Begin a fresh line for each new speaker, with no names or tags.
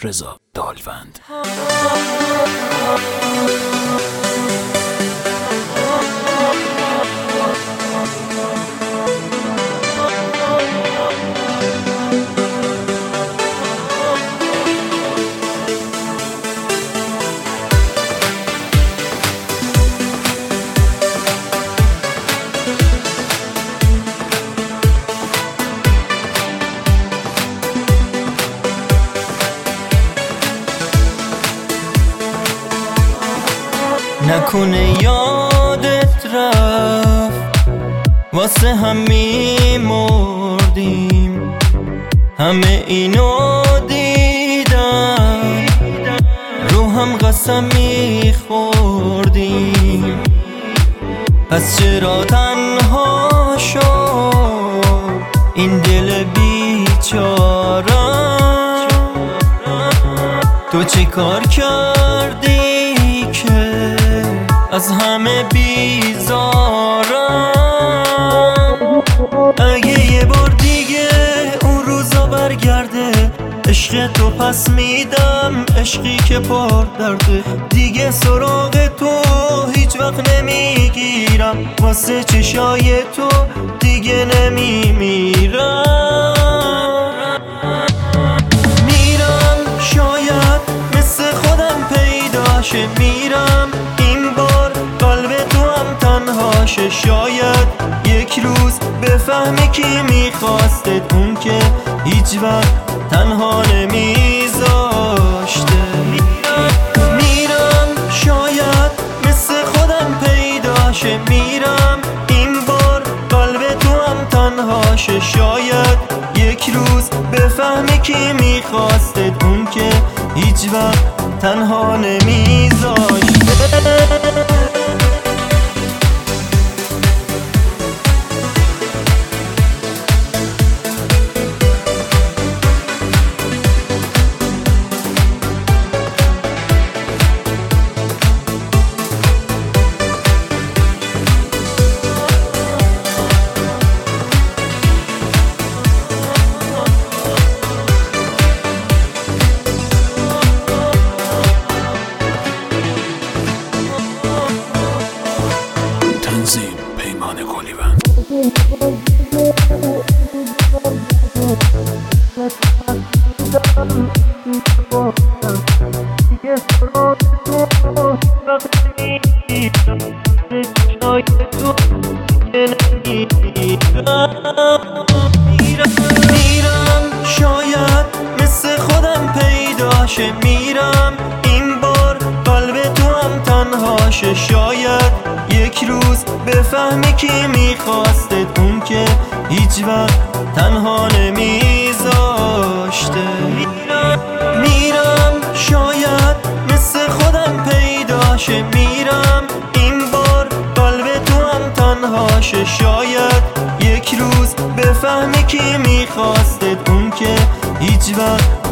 رضا دالوند.
نکنه یادت رفت واسه هم میمردیم، همه اینو دیدم رو هم قسم میخوردیم. پس چرا تنها شد این دل بیچارم؟ تو چی کار کردی که از همه بیزارم؟ اگه یه بار دیگه اون روزا برگرده، عشق تو پس میدم، عشقی که پر درده. دیگه سراغ تو هیچ وقت نمیگیرم، واسه چشای تو دیگه نمیمیرم. میرم شاید مثل خودم پیداشه، میرم این بار قلب تو هم تنهاشه. شاید یک روز بفهمی کی میخواستت، اون که هیچ وقت تنها نمیذاشته. میرم شاید مثل خودم پیداشه، میرم این بار قلب تو هم تنهاشه. شاید یک روز بفهمی کی میخواستت، اون که هیچ وقت تنها نمیذاشته.
تنظیم پیمان کلیوند.
میرم شاید مثل خودم پیداشه، میرم این بار قلب تو هم تنهاشه. شاید یک روز بفهمی کی میخواستت، اون که هیچ وقت تنها نمیذاشته. میرم شاید مثل خودم پیداشه، میرم این بار قلب تو هم تنهاشه. شاید یک روز بفهمی کی میخواستت، اون که هیچ وقت